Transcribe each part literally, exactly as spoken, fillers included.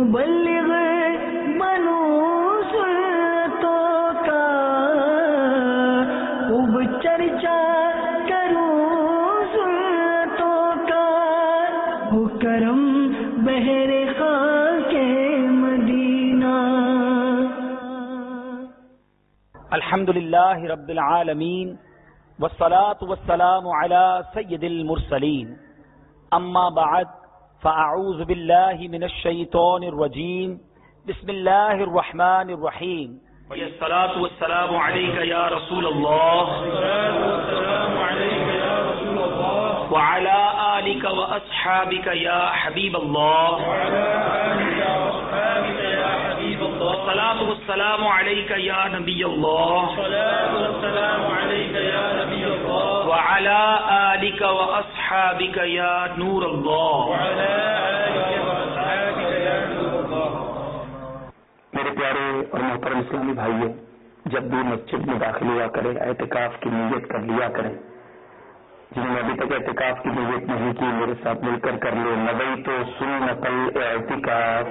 مبلغ بنوں سلطوں کا خوب چرچا کروں سلطوں کا ہو کرم بہر خاک مدینہ. الحمد للہ رب العالمین والصلاة والسلام على سید المرسلین. اما بعد فاعوذ باللہ من الشیطان الرجیم. بسم اللہ الرحمن الرحیم. والصلاة والسلام علیک یا رسول اللہ وعلى آلک واصحابک یا حبیب اللہ. والصلاة والسلام علیک یا نبی اللہ وعلى آلک واصحابک یا نور اللہ. میرے پیارے اور محترم اسلامی بھائیوں، جب بھی مسجد میں داخل ہوا کریں اعتکاف کی نیت کر لیا کریں. جنہوں نے ابھی تک اعتکاف کی نیت نہیں کی میرے ساتھ مل کر کر لیں. نویت سنت الاعتکاف.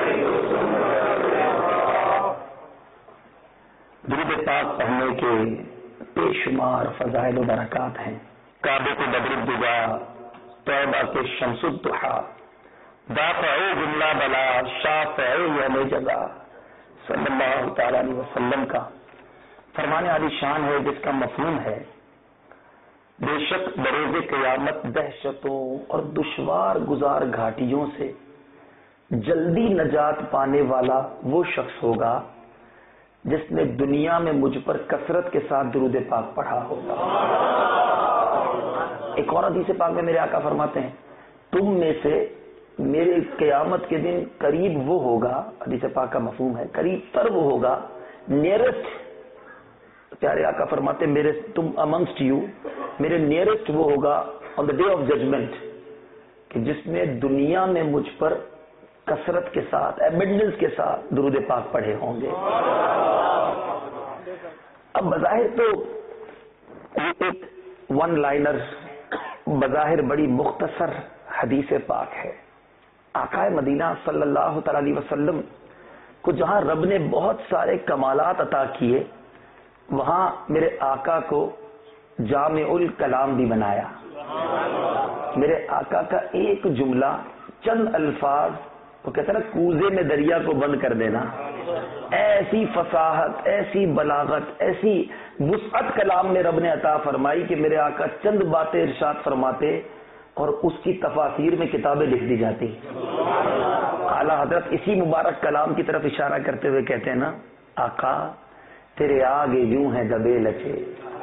درود پاک پڑھنے کے بے شمار فضائل و برکات ہیں. کعبے کو بدر الدجا، توبہ کے شمس الضحا، دافع جملہ بلا، شافع یوم جزا صلی اللہ تعالی علیہ وسلم کا فرمان عالی شان ہے جس کا مفہوم ہے بے شک بروز قیامت دہشتوں اور دشوار گزار گھاٹیوں سے جلدی نجات پانے والا وہ شخص ہوگا جس نے دنیا میں مجھ پر کثرت کے ساتھ درود پاک پڑھا ہوگا. ایک اور حدیث پاک میں میرے آقا فرماتے ہیں تم میں سے میرے قیامت کے دن قریب وہ ہوگا، حدیث پاک کا مفہوم ہے قریب تر وہ ہوگا، نیئرسٹ. پیارے آقا فرماتے ہیں میرے تم امنگسٹ یو میرے نیئرسٹ وہ ہوگا on the day of judgement کہ جس نے دنیا میں مجھ پر کثرت کے ساتھ ایبنڈنس کے ساتھ درود پاک پڑھے ہوں گے. اب بظاہر تو ایک ون لائنر بظاہر بڑی مختصر حدیث پاک ہے. آقا مدینہ صلی اللہ تعالی علیہ وسلم کو جہاں رب نے بہت سارے کمالات عطا کیے وہاں میرے آقا کو جامع الکلام بھی بنایا. میرے آقا کا ایک جملہ چند الفاظ وہ کہتے ہیں نا کوزے میں دریا کو بند کر دینا، ایسی فصاحت، ایسی بلاغت، ایسی وسعت کلام میں رب نے عطا فرمائی کہ میرے آقا چند باتیں ارشاد فرماتے اور اس کی تفاسیر میں کتابیں لکھ دی جاتی. اعلیٰ حضرت اسی مبارک کلام کی طرف اشارہ کرتے ہوئے کہتے ہیں نا آقا تیرے آگے یوں ہیں دبے لچے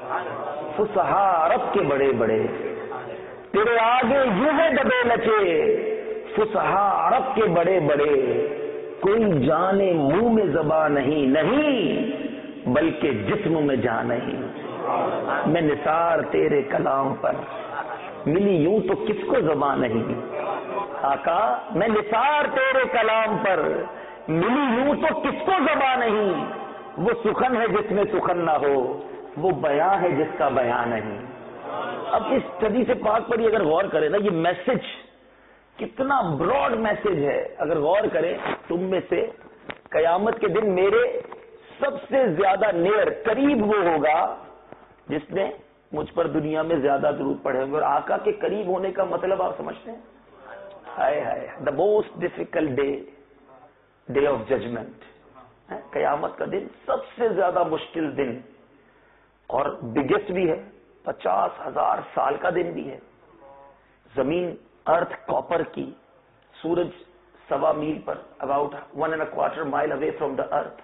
فصحا عرب کے بڑے بڑے، تیرے آگے یوں ہیں دبے لچے فصحا عرب کے بڑے بڑے، کوئی جانے منہ میں زبان نہیں نہیں بلکہ جسم میں جان نہیں. میں نثار تیرے کلام پر ملی یوں تو کس کو زبان نہیں. آقا میں نثار تیرے کلام پر ملی یوں تو کس کو زبان نہیں. وہ سخن ہے جس میں سخن نہ ہو، وہ بیان ہے جس کا بیان نہیں. اب اس حدیث پاک پر اگر غور کریں نا یہ میسج کتنا براڈ میسج ہے. اگر غور کریں تم میں سے قیامت کے دن میرے سب سے زیادہ نیئر قریب وہ ہوگا جس نے مجھ پر دنیا میں زیادہ درود پڑھے ہوں گے. اور آقا کے قریب ہونے کا مطلب آپ سمجھتے ہیں؟ ہائے ہائے the most difficult day, day of judgement. قیامت کا دن سب سے زیادہ مشکل دن اور بگیسٹ بھی ہے. پچاس ہزار سال کا دن بھی ہے. زمین ارتھ کاپر کی، سورج سوا میل پر، about one and a quarter mile away from the ارتھ.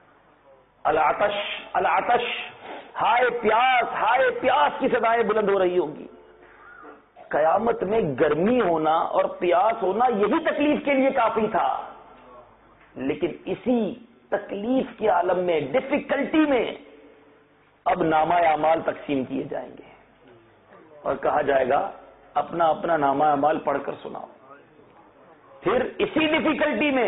العطش العطش، ہائے پیاس ہائے پیاس کی صدائیں بلند ہو رہی ہوں گی. قیامت میں گرمی ہونا اور پیاس ہونا یہی تکلیف کے لیے کافی تھا، لیکن اسی تکلیف کے عالم میں ڈیفیکلٹی میں اب نامہ اعمال تقسیم کیے جائیں گے اور کہا جائے گا اپنا اپنا نامہ اعمال پڑھ کر سناؤ. پھر اسی ڈیفیکلٹی میں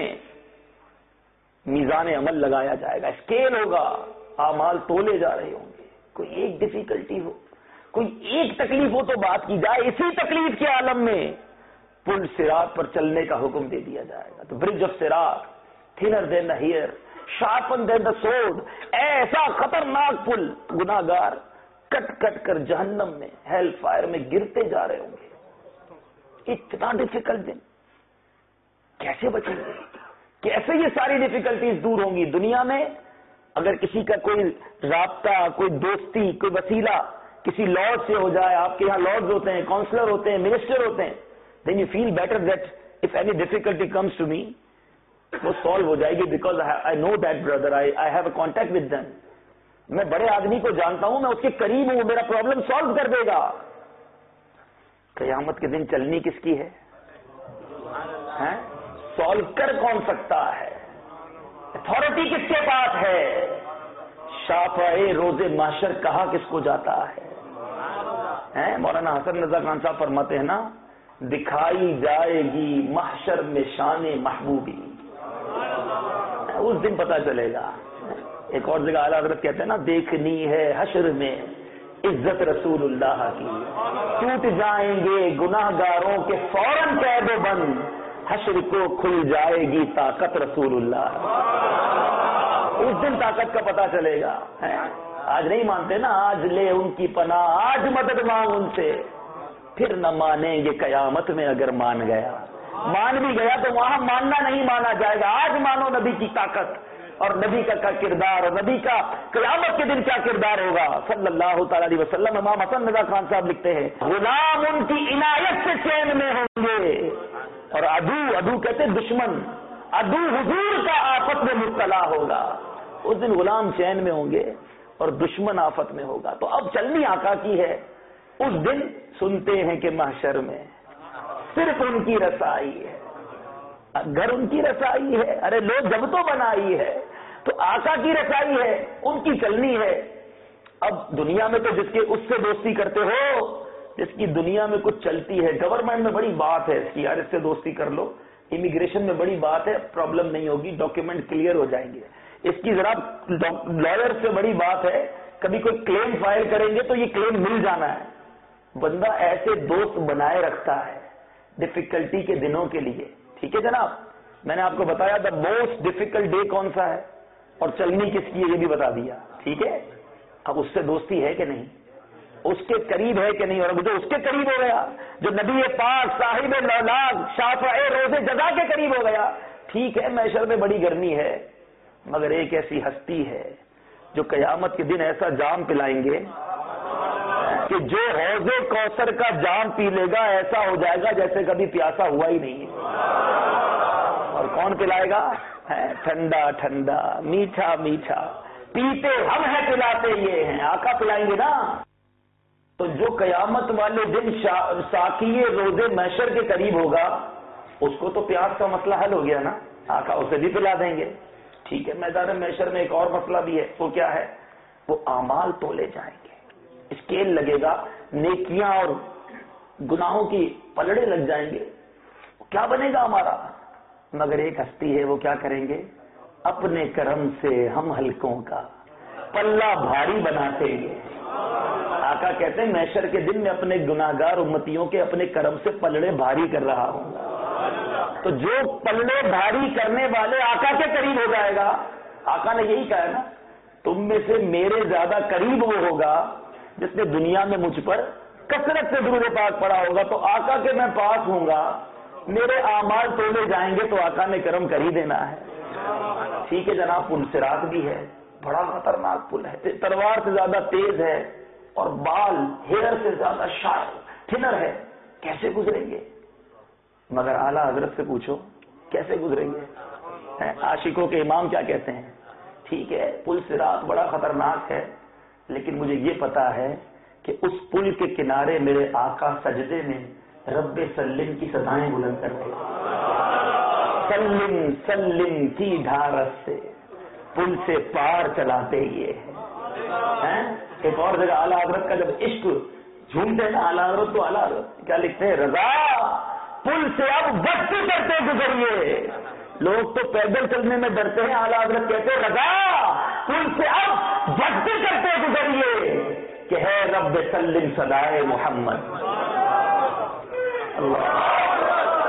میزان عمل لگایا جائے گا، اسکیل ہوگا، اعمال تولے جا رہے ہوں گے. کوئی ایک ڈیفیکلٹی ہو، کوئی ایک تکلیف ہو تو بات کی جائے. اسی تکلیف کے عالم میں پل صراط پر چلنے کا حکم دے دیا جائے گا. تو برج آف صراط, thinner than the hair, sharpen than the sword, ایسا خطرناک پل, گناہگار کٹ کٹ کر جہنم میں, ہیل فائر میں گرتے جا رہے ہوں گے. اتنا ڈیفیکلٹ دن, کیسے بچیں گے؟ کیسے یہ ساری ڈیفیکلٹیز دور ہوں گی؟ دنیا میں اگر کسی کا کوئی رابطہ, کوئی دوستی, کوئی وسیلہ کسی لارڈ سے ہو جائے, آپ کے یہاں لارڈز ہوتے ہیں, کاؤنسلر ہوتے ہیں, منسٹر ہوتے ہیں, then you feel better that if any difficulty comes to me, وہ سالو ہو جائے گی, because I know that brother, I have a contact with them. میں بڑے آدمی کو جانتا ہوں, میں اس کے قریب ہوں, میرا پرابلم سالو کر دے گا. قیامت کے دن چلنی کس کی ہے؟ سالو کر کون سکتا ہے؟ اتھارٹی کس کے پاس ہے؟ شافعی روز محشر کہا کس کو جاتا ہے؟ مولانا حسن رضا خان صاحب فرماتے ہیں نا, دکھائی جائے گی محشر میں شان محبوبی, اس دن پتا چلے گا. ایک اور جگہ اعلیٰ حضرت کہتے ہیں نا, دیکھنی ہے حشر میں عزت رسول اللہ کی, ٹوٹ جائیں گے گناہ گاروں کے فوراً قید و بند, حشر کو کھل جائے گی طاقت رسول اللہ. اس دن طاقت کا پتا چلے گا. آج نہیں مانتے نا, آج لے ان کی پناہ, آج مدد مانگ ان سے, پھر نہ مانیں گے قیامت میں. اگر مان گیا, مان بھی گیا تو وہاں ماننا نہیں مانا جائے گا. آج مانو نبی کی طاقت اور نبی کا کیا کردار, اور نبی کا قیامت کے دن کیا کردار ہوگا صلی اللہ تعالی علیہ وسلم. امام حسن رضا خان صاحب لکھتے ہیں, غلام ان کی عنایت سے چین میں ہوں گے, اور عدو, عدو کہتے ہیں دشمن, عدو حضور کا آفت میں مبتلا ہوگا. اس دن غلام چین میں ہوں گے اور دشمن آفت میں ہوگا. تو اب چلنی آقا کی ہے. اس دن سنتے ہیں کہ محشر میں صرف ان کی رسائی ہے, گھر ان کی رسائی ہے. ارے لوگ جب تو بنائی ہے, تو آقا کی رسائی ہے, ان کی چلنی ہے. اب دنیا میں تو جس کے اس سے دوستی کرتے ہو جس کی دنیا میں کچھ چلتی ہے, گورنمنٹ میں بڑی بات ہے اس کی, یار اس سے دوستی کر لو, امیگریشن میں بڑی بات ہے, پرابلم نہیں ہوگی, ڈاکیومنٹ کلیئر ہو جائیں گے. اس کی ذرا لائر سے بڑی بات ہے, کبھی کوئی کلیم فائل کریں گے تو یہ کلیم مل جانا ہے. بندہ ایسے دوست بنائے رکھتا ہے ڈیفیکلٹی کے دنوں کے لیے. ٹھیک ہے جناب, میں نے آپ کو بتایا دا موسٹ ڈیفیکلٹ ڈے کون سا ہے, اور چلنی کس کی ہے یہ بھی بتا دیا. ٹھیک ہے, اب اس سے دوستی ہے کہ نہیں, اس کے قریب ہے کہ نہیں, اور جو اس کے قریب ہو گیا, جو نبی پاک صاحب لولاک شافعی روز جزا کے قریب ہو گیا. ٹھیک ہے, محشر میں بڑی گرمی ہے, مگر ایک ایسی ہستی ہے جو قیامت کے دن ایسا جام پلائیں گے کہ جو حوض کوثر کا جام پی لے گا ایسا ہو جائے گا جیسے کبھی پیاسا ہوا ہی نہیں ہے. اور کون پلائے گا؟ ٹھنڈا ٹھنڈا, میٹھا میٹھا, پیتے ہم ہیں, پلاتے یہ ہیں, آقا پلائیں گے نا. تو جو قیامت والے دن ساقی روزے محشر کے قریب ہوگا, اس کو تو پیاس کا مسئلہ حل ہو گیا نا, آقا اسے بھی پلا دیں گے. ٹھیک ہے, میدان محشر میں ایک اور مسئلہ بھی ہے, وہ کیا ہے؟ وہ اعمال تولے جائیں گے, اسکیل لگے گا, نیکیاں اور گناہوں کی پلڑے لگ جائیں گے. کیا بنے گا ہمارا؟ مگر ایک ہستی ہے, وہ کیا کریں گے؟ اپنے کرم سے ہم ہلکوں کا پلہ بھاری بناتے گے. آقا کہتے ہیں محشر کے دن میں اپنے گناہگار امتیوں کے اپنے کرم سے پلڑے بھاری کر رہا ہوں. تو جو پلڑے بھاری کرنے والے آقا کے قریب ہو جائے گا, آقا نے یہی کہا ہے نا, تم میں سے میرے زیادہ قریب وہ ہوگا جس نے دنیا میں مجھ پر کثرت سے درود پاک پڑا ہوگا. تو آقا کے میں پاس ہوں گا, میرے اعمال تولے جائیں گے, تو آقا نے کرم کر ہی دینا ہے. ٹھیک ہے جناب, پل صراط بھی ہے, بڑا خطرناک پل ہے, تلوار سے زیادہ تیز ہے, اور بال ہیئر سے زیادہ شارپ تھنر ہے. کیسے گزریں گے؟ مگر اعلیٰ حضرت سے پوچھو کیسے گزریں گے. عاشقوں کے امام کیا کہتے ہیں؟ ٹھیک ہے, پل صراط بڑا خطرناک ہے, لیکن مجھے یہ پتا ہے کہ اس پل کے کنارے میرے آقا سجدے میں رب سلم کی صدائیں بلند کرتے, سلم سلم کی ڈھارس سے پل سے پار چلاتے یہ ہیں. ایک اور جگہ اعلیٰ حضرت کا جب عشق جھومتے ہیں نا اعلیٰ حضرت, تو اعلیٰ حضرت کیا لکھتے ہیں؟ رضا پل سے اب بچتے کرتے گزریے. لوگ تو پیدل چلنے میں ڈرتے ہیں, اعلیٰ حضرت کہتے ہیں رضا پل سے اب بچتے کرتے گزریے کہ ہے رب سلم صدائے محمد. اللہ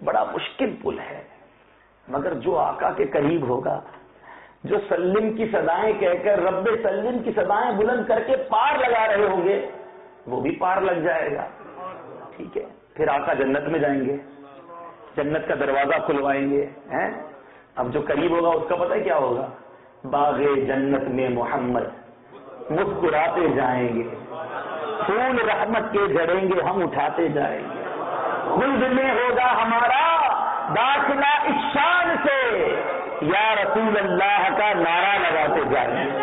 بڑا مشکل پل ہے، مگر جو آقا کے قریب ہوگا، جو سلم کی صدائیں کہہ کر رب سلم کی صدائیں بلند کر کے پار لگا رہے ہوں گے، وہ بھی پار لگ جائے گا. ٹھیک ہے، پھر آقا جنت میں جائیں گے، جنت کا دروازہ کھلوائیں گے ہیں. اب جو قریب ہوگا اس کا پتہ کیا ہوگا؟ باغ جنت میں محمد مسکراتے جائیں گے، پھول رحمت کے جڑیں گے، ہم اٹھاتے جائیں گے. خلد میں ہوگا ہمارا داخلہ اس شان سے، یا رسول اللہ کا نعرہ لگاتے جائیں گے.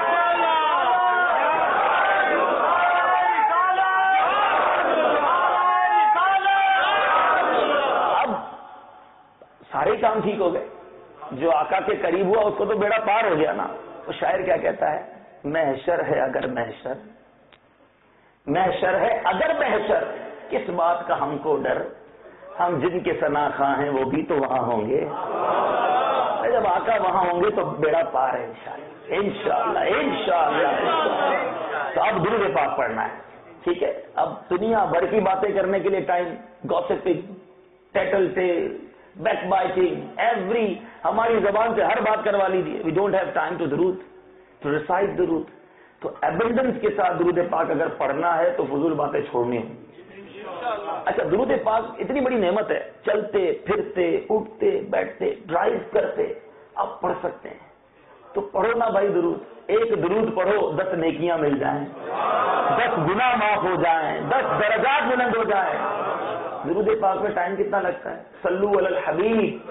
اب سارے کام ٹھیک ہو گئے. جو آقا کے قریب ہوا اس کو تو بیڑا پار ہو گیا نا. تو شاعر کیا کہتا ہے؟ محشر ہے اگر محشر، محشر ہے اگر محشر، کس بات کا ہم کو ڈر، ہم جن کے ثنا خواں ہیں وہ بھی تو وہاں ہوں گے. جب آقا وہاں ہوں گے تو بیڑا پار ہے انشاءاللہ انشاءاللہ انشاءاللہ. تو اب درود پاک پڑھنا ہے. ٹھیک ہے، اب دنیا بھر کی باتیں کرنے کے لیے ٹائم، گوسپنگ، ٹیٹل سے بیک بائٹنگ، ایوری ہماری زبان سے ہر بات کروا لیجیے. We don't have time to درود، ٹو ریسائٹ درود. تو ایبنڈنس کے ساتھ درود پاک اگر پڑھنا ہے تو فضول باتیں چھوڑنی ہوں. اچھا، درود پاک اتنی بڑی نعمت ہے، چلتے پھرتے اٹھتے بیٹھتے ڈرائیو کرتے آپ پڑھ سکتے ہیں. تو پڑھو نا بھائی درود. ایک درود پڑھو، دس نیکیاں مل جائیں، دس گناہ معاف ہو جائیں، دس درجات بلند ہو جائیں. درود پاک میں ٹائم کتنا لگتا ہے؟ صلو علی الحبیب،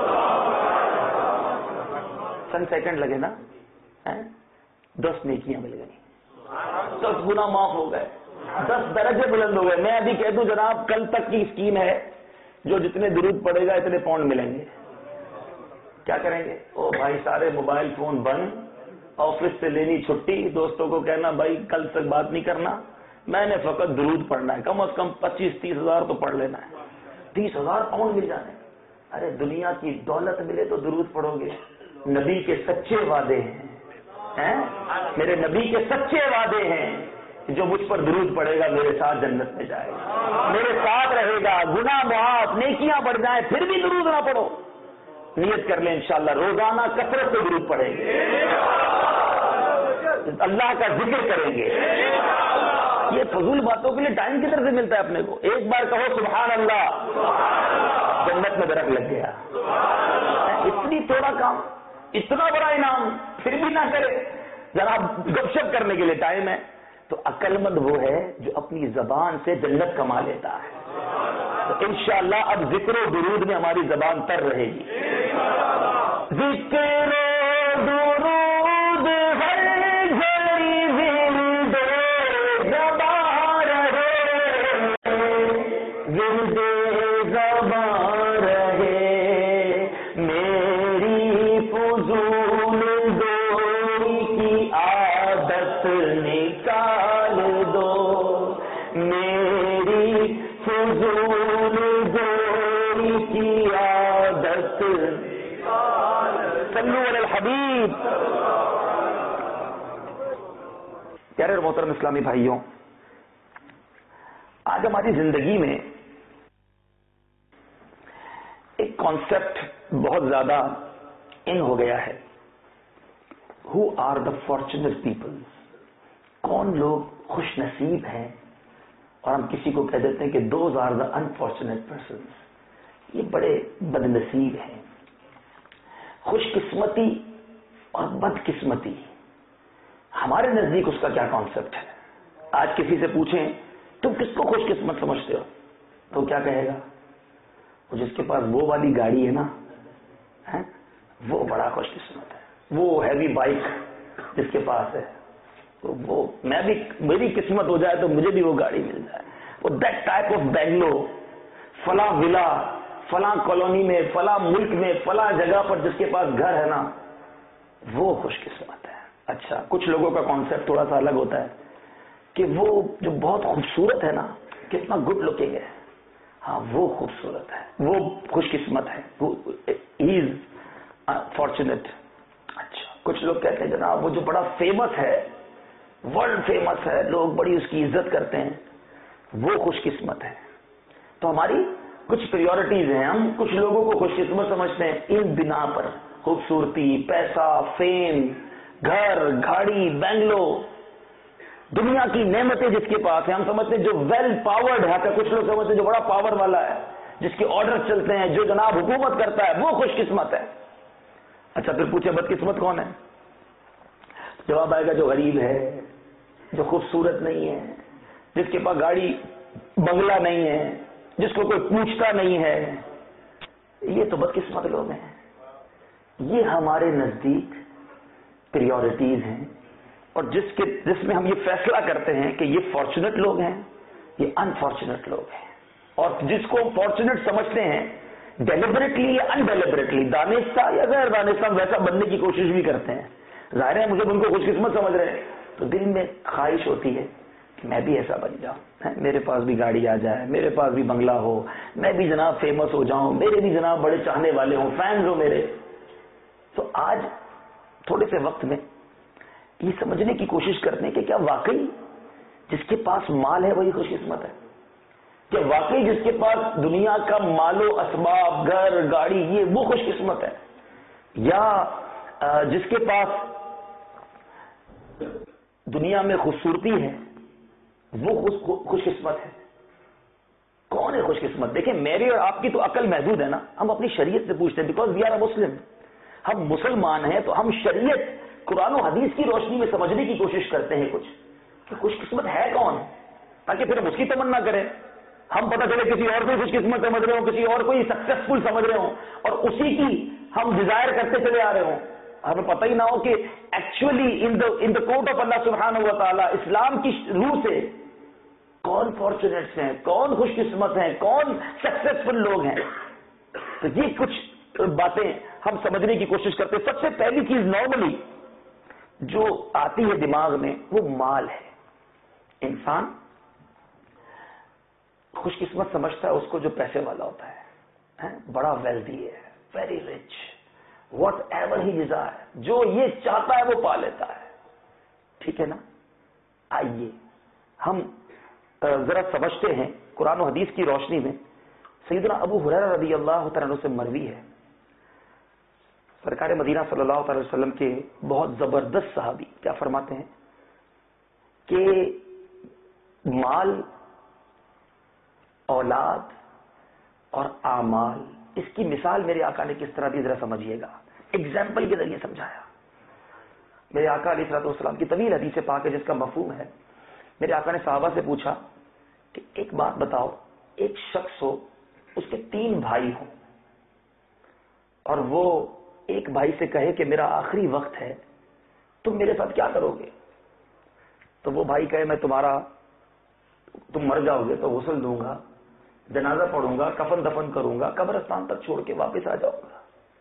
چند سیکنڈ لگے نا، دس نیکیاں مل گئی، دس گناہ معاف ہو گئے، دس درجے بلند ہو گئے. میں ابھی کہہ دوں جناب، کل تک کی اسکیم ہے، جو جتنے درود پڑے گا اتنے پاؤنڈ ملیں گے. کیا کریں گے؟ او بھائی سارے موبائل فون بند، آفس سے لینی چھٹی، دوستوں کو کہنا بھائی کل تک بات نہیں کرنا، میں نے فقط درود پڑھنا ہے، کم از کم پچیس تیس ہزار تو پڑھ لینا ہے. تیس ہزار پاؤنڈ مل جانے. ارے دنیا کی دولت ملے تو درود پڑھو گے. نبی کے سچے وعدے ہیں، میرے نبی کے سچے وعدے ہیں، جو مجھ پر درود پڑے گا میرے ساتھ جنت میں جائے گا، میرے ساتھ رہے گا، گناہ معاف، نیکیاں بڑھ جائیں پھر بھی درود نہ پڑھو. نیت کر لیں انشاءاللہ روزانہ کثرت سے درود پڑھیں گے، اللہ کا ذکر کریں گے. یہ فضول باتوں کے لیے ٹائم کدھر سے ملتا ہے اپنے کو؟ ایک بار کہو سبحان اللہ، جنت میں درخت لگ گیا. اتنی تھوڑا کام، اتنا بڑا انعام، پھر بھی نہ کرے. ذرا گپ شپ کرنے کے لیے ٹائم ہے. تو عقل مند وہ ہے جو اپنی زبان سے جنت کما لیتا ہے. تو انشاءاللہ اب ذکر و درود میں ہماری زبان تر رہے گی. ذکر و درود ہر گھڑی ورد زبان رہے، ورد زبان رہے، میری فضول دوری کی عادت نکال دو، میری فضول دوری کی عادت. صلو علی الحبیب. پیارے اور محترم اسلامی بھائیوں، آج ہماری زندگی میں ایک کانسیپٹ بہت زیادہ ان ہو گیا ہے. Who are the fortunate people? کون لوگ خوش نصیب ہیں؟ اور ہم کسی کو کہہ دیتے ہیں کہ those are the unfortunate persons. یہ بڑے بد نصیب ہیں. خوش قسمتی اور بد قسمتی، ہمارے نزدیک اس کا کیا کانسیپٹ ہے؟ آج کسی سے پوچھیں تم کس کو خوش قسمت سمجھتے ہو، تو کیا کہے گا؟ وہ جس کے پاس وہ والی گاڑی ہے نا، وہ بڑا خوش قسمت ہے. وہ ہیوی بائک جس کے پاس ہے، تو وہ میں بھی میری قسمت ہو جائے تو مجھے بھی وہ گاڑی مل جائے. وہ دیٹ ٹائپ آف بینگلو، فلاں ولا، فلاں کالونی میں، فلاں ملک میں، فلاں جگہ پر جس کے پاس گھر ہے نا، وہ خوش قسمت ہے. اچھا، کچھ لوگوں کا کانسیپٹ تھوڑا سا الگ ہوتا ہے کہ وہ جو بہت خوبصورت ہے نا، کتنا گڈ لکنگ ہے، ہاں وہ خوبصورت ہے، وہ خوش قسمت ہے، وہ ہی از فارچونیٹ. اچھا، کچھ لوگ کہتے ہیں جناب وہ جو بڑا فیمس ہے، ورلڈ فیمس ہے، لوگ بڑی اس کی عزت کرتے ہیں، وہ خوش قسمت ہے. تو ہماری کچھ پریورٹیز ہیں. ہم کچھ لوگوں کو خوش قسمت سمجھتے ہیں ان بنا پر, خوبصورتی, پیسہ, فیم, گھر, گاڑی, بنگلو, دنیا کی نعمتیں جس کے پاس ہیں. ہم سمجھتے ہیں جو ویل پاورڈ ہے, کچھ لوگ سمجھتے ہیں جو بڑا پاور والا ہے, جس کے آرڈر چلتے ہیں, جو جناب حکومت کرتا ہے, وہ خوش قسمت ہے. اچھا پھر پوچھے بدقسمت کون ہے؟ جواب آئے گا جو غریب ہے, جو خوبصورت نہیں ہے, جس کے پاس گاڑی بنگلہ نہیں ہے, جس کو کوئی پوچھتا نہیں ہے. یہ تو بدقسمت لوگ ہیں. یہ ہمارے نزدیک پریورٹیز ہیں, اور جس کے جس میں ہم یہ فیصلہ کرتے ہیں کہ یہ فارچونیٹ لوگ ہیں, یہ انفارچونیٹ لوگ ہیں. اور جس کو ہم فارچونیٹ سمجھتے ہیں ڈیلیبریٹلی یا انڈیلیبریٹلی, دانستہ یا غیر دانستہ, ویسا بننے کی کوشش بھی کرتے ہیں. ظاہر ہے مجھے ان کو خوش قسمت سمجھ رہے ہیں تو دل میں خواہش ہوتی ہے کہ میں بھی ایسا بن جاؤں, میرے پاس بھی گاڑی آ جائے, میرے پاس بھی بنگلہ ہو, میں بھی جناب فیمس ہو جاؤں, میرے بھی جناب بڑے چاہنے والے ہوں, فینز ہو میرے. تو آج تھوڑے سے وقت میں یہ سمجھنے کی کوشش کرتے ہیں کہ کیا واقعی جس کے پاس مال ہے وہی خوش قسمت ہے؟ کیا واقعی جس کے پاس دنیا کا مال و اسباب, گھر, گاڑی, یہ وہ خوش قسمت ہے, یا جس کے پاس دنیا میں خوبصورتی ہے وہ خوش قسمت ہے؟ کون ہے خوش قسمت؟ دیکھیں میری اور آپ کی تو عقل محدود ہے نا. ہم اپنی شریعت سے پوچھتے ہیں, بیکاز وی آر اے مسلم. ہم مسلمان ہیں تو ہم شریعت, قرآن و حدیث کی روشنی میں سمجھنے کی کوشش کرتے ہیں کچھ کہ خوش قسمت ہے کون, تاکہ پھر ہم اس کی تمنا کریں. ہم پتہ چلے کسی اور کو خوش قسمت سمجھ رہے ہوں, کسی اور کو سکسیسفل سمجھ رہے ہوں, اور اسی کی ہم ڈیزائر کرتے چلے آ رہے ہوں. ہمیں پتہ ہی نہ ہو کہ actually in the in the court of اللہ سبحانہ و تعالی, اسلام کی روح سے کون فارچونیٹس ہیں, کون خوش قسمت ہیں, کون سکسیسفل لوگ ہیں. تو یہ کچھ باتیں ہم سمجھنے کی کوشش کرتے ہیں. سب سے پہلی چیز نارملی جو آتی ہے دماغ میں وہ مال ہے. انسان خوش قسمت سمجھتا ہے اس کو جو پیسے والا ہوتا ہے, بڑا ویلدی ہے, very rich, whatever he desire, جو یہ چاہتا ہے وہ پا لیتا ہے. ٹھیک ہے نا. آئیے ہم ذرا سمجھتے ہیں قرآن و حدیث کی روشنی میں. سیدنا ابو ہریرہ رضی اللہ تعالیٰ عنہ سے مروی ہے, سرکار مدینہ صلی اللہ تعالی وسلم کے بہت زبردست صحابی کیا فرماتے ہیں کہ مال, اولاد اور اعمال, اس کی مثال میرے آقا نے کس طرح دی ذرا سمجھیے گا. ایگزامپل کے ذریعے سمجھایا. میرے آقا علیہ الصلوۃ والسلام کی طویل حدیث پاک ہے جس کا مفہوم ہے. میرے آقا نے صحابہ سے پوچھا کہ ایک بات بتاؤ, ایک شخص ہو, اس کے تین بھائی ہوں, اور وہ ایک بھائی سے کہے کہ میرا آخری وقت ہے, تم میرے ساتھ کیا کرو گے؟ تو وہ بھائی کہے میں تمہارا, تم مر جاؤ گے تو غسل دوں گا, جنازہ پڑھوں گا, کفن دفن کروں گا, قبرستان تک چھوڑ کے واپس آ جاؤں گا.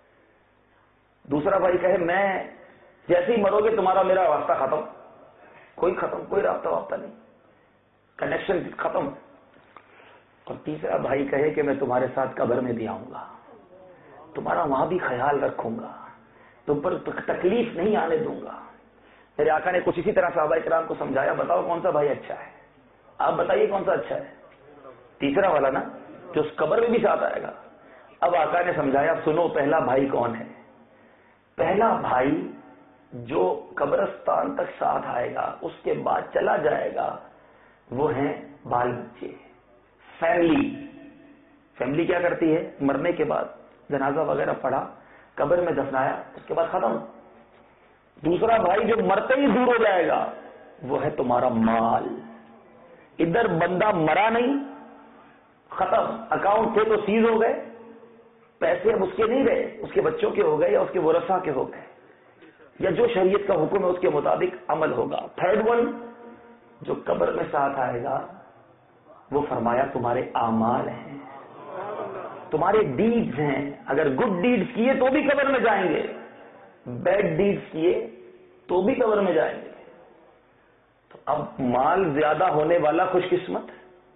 دوسرا بھائی کہے میں جیسے ہی مرو گے تمہارا میرا راستہ ختم, کوئی ختم, کوئی رابطہ وابطہ نہیں, کنیکشن ختم. اور تیسرا بھائی کہے کہ میں تمہارے ساتھ قبر میں بھی آؤں گا, تمہارا وہاں بھی خیال رکھوں گا, تم پر تکلیف نہیں آنے دوں گا. میرے آقا نے کچھ اسی طرح صحابہ کرام کو سمجھایا, بتاؤ کون سا بھائی اچھا ہے؟ آپ بتائیے کون سا اچھا ہے؟ تیسرا والا نا, جو اس قبر میں بھی ساتھ آئے گا. اب آقا نے سمجھایا, سنو پہلا بھائی کون ہے. پہلا بھائی جو قبرستان تک ساتھ آئے گا, اس کے بعد چلا جائے گا, وہ ہیں بال بچے, فیملی. فیملی کیا کرتی ہے؟ مرنے کے بعد جنازہ وغیرہ پڑھا, قبر میں دفنایا, اس کے بعد ختم. دوسرا بھائی جو مرتے ہی دور ہو جائے گا, وہ ہے تمہارا مال. ادھر بندہ مرا نہیں, ختم, اکاؤنٹ تھے تو سیز ہو گئے, پیسے اب اس کے نہیں رہے, اس کے بچوں کے ہو گئے یا اس کے ورثاء کے ہو گئے, یا جو شریعت کا حکم ہے اس کے مطابق عمل ہوگا. تھرڈ ون جو قبر میں ساتھ آئے گا, وہ فرمایا تمہارے اعمال ہیں, تمہارے ڈیڈز ہیں. اگر گڈ ڈیڈز کیے تو بھی قبر میں جائیں گے, بیڈ ڈیڈز کیے تو بھی قبر میں جائیں گے. تو اب مال زیادہ ہونے والا خوش قسمت,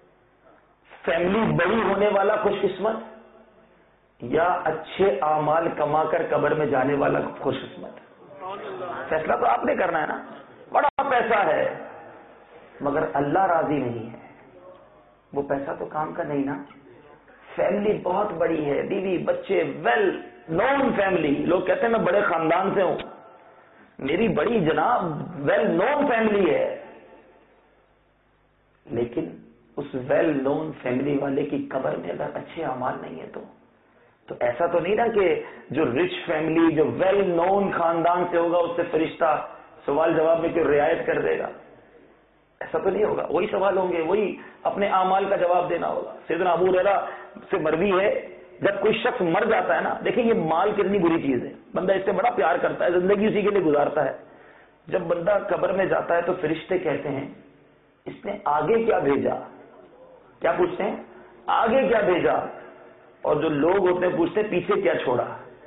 فیملی بڑی ہونے والا خوش قسمت, یا اچھے اعمال کما کر قبر میں جانے والا خوش قسمت؟ فیصلہ تو آپ نے کرنا ہے نا. بڑا پیسہ ہے مگر اللہ راضی نہیں ہے, وہ پیسہ تو کام کا نہیں نا. فیملی بہت بڑی ہے، بیوی بچے، ویل نون فیملی. لوگ کہتے ہیں میں بڑے خاندان سے ہوں، میری بڑی جناب ویل نون فیملی ہے، لیکن اس ویل نون فیملی والے کی قبر میں اگر اچھے اعمال نہیں ہے تو تو ایسا تو نہیں نا کہ جو رچ فیملی جو ویل نون خاندان سے ہوگا اس سے فرشتہ سوال جواب میں کہ رعایت کر دے گا. ایسا تو نہیں ہوگا، وہی سوال ہوں گے، وہی اپنے اعمال کا جواب دینا ہوگا. سیدنا ابو ہریرہ سے مروی ہے جب کوئی شخص مر جاتا ہے نا، دیکھیں یہ مال کتنی بری چیز ہے، بندہ اس سے بڑا پیار کرتا ہے، زندگی اسی کے لیے گزارتا ہے. جب بندہ قبر میں جاتا ہے تو فرشتے کہتے ہیں اس نے آگے کیا بھیجا. کیا پوچھتے ہیں؟ آگے کیا بھیجا. اور جو لوگ ہوتے ہیں پوچھتے ہیں پیچھے کیا چھوڑا.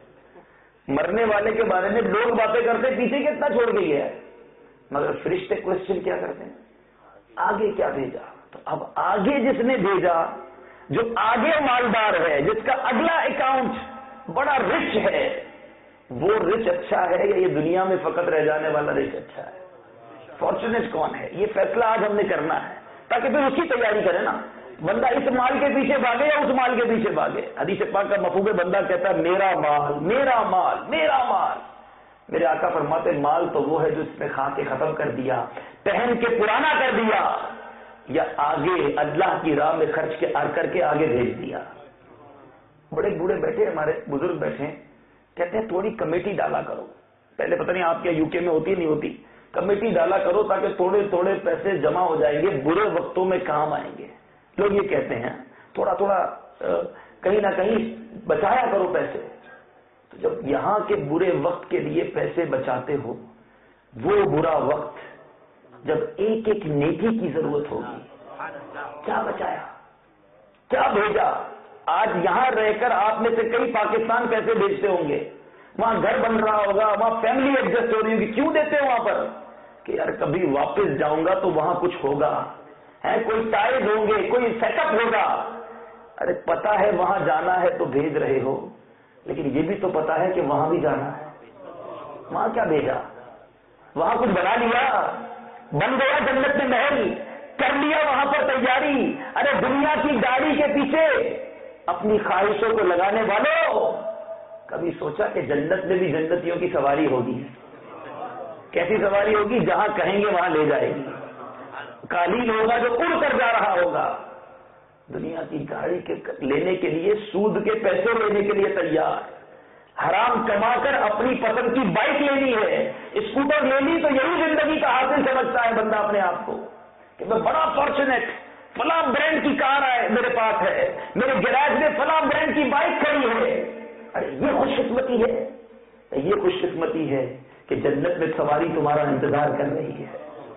مرنے والے کے بارے میں لوگ باتیں کرتے ہیں پیچھے کتنا چھوڑ کے گیا ہے، مگر فرشتے کوشچن کیا کرتے ہیں؟ آگے کیا بھیجا. تو اب آگے جس نے بھیجا، جو آگے مالدار ہے، جس کا اگلا اکاؤنٹ بڑا رچ ہے، وہ رچ اچھا ہے یا یہ دنیا میں فقط رہ جانے والا رچ اچھا ہے؟ فارچونیٹ کون ہے؟ یہ فیصلہ آج ہم نے کرنا ہے تاکہ پھر اس کی تیاری کرے نا. بندہ اس مال کے پیچھے بھاگے یا اس مال کے پیچھے بھاگے. حدیث پاک کا مفہوم ہے، بندہ کہتا ہے میرا مال میرا مال میرا مال. میرے آقا فرماتے مال تو وہ ہے جو اس نے کھا کے ختم کر دیا، پہن کے پرانا کر دیا، یا آگے اللہ کی راہ میں خرچ کے کر کے آگے بھیج دیا. بڑے بوڑھے بیٹھے، ہمارے بزرگ بیٹھے، کہتے ہیں تھوڑی کمیٹی ڈالا کرو. پہلے پتہ نہیں آپ کے یو کے میں ہوتی نہیں ہوتی، کمیٹی ڈالا کرو تاکہ تھوڑے تھوڑے پیسے جمع ہو جائیں گے، برے وقتوں میں کام آئیں گے. لوگ یہ کہتے ہیں تھوڑا تھوڑا کہیں نہ کہیں بچایا کرو پیسے. تو جب یہاں کے برے وقت کے لیے پیسے بچاتے ہو، وہ برا وقت جب ایک ایک نیکی کی ضرورت ہوگی، کیا بچایا، کیا بھیجا. آج یہاں رہ کر آپ میں سے کئی پاکستان پیسے بھیجتے ہوں گے، وہاں گھر بن رہا ہوگا، وہاں فیملی ایڈجسٹ ہو رہی ہوگی. کیوں دیتے ہیں وہاں پر؟ کہ یار کبھی واپس جاؤں گا تو وہاں کچھ ہوگا، ہے کوئی ٹائز ہوں گے، کوئی سیٹ اپ ہوگا. ارے پتا ہے وہاں جانا ہے تو بھیج رہے ہو، لیکن یہ بھی تو پتا ہے کہ وہاں بھی جانا ہے. وہاں کیا بھیجا؟ وہاں کچھ بنا لیا، بن گیا جنت میں محل، کر لیا وہاں پر تیاری. ارے دنیا کی گاڑی کے پیچھے اپنی خواہشوں کو لگانے والوں، کبھی سوچا کہ جنت میں بھی جنتیوں کی سواری ہوگی؟ کیسی سواری ہوگی؟ جہاں کہیں گے وہاں لے جائے گی. قالین ہوگا جو اڑ کر جا رہا ہوگا. دنیا کی گاڑی کے لینے کے لیے، سود کے پیسے لینے کے لیے تیار، حرام کما کر اپنی پسند کی بائک لینی ہے، اسکوٹر لینی، تو یہی زندگی کا حاصل سمجھتا ہے بندہ اپنے آپ کو کہ میں بڑا فارچونیٹ، فلاں برانڈ کی کار ہے میرے پاس ہے، میرے گیراج میں فلاں برانڈ کی بائک کھڑی ہے. ارے یہ خوش قسمتی ہے، یہ خوش قسمتی ہے کہ جنت میں سواری تمہارا انتظار کر رہی ہے.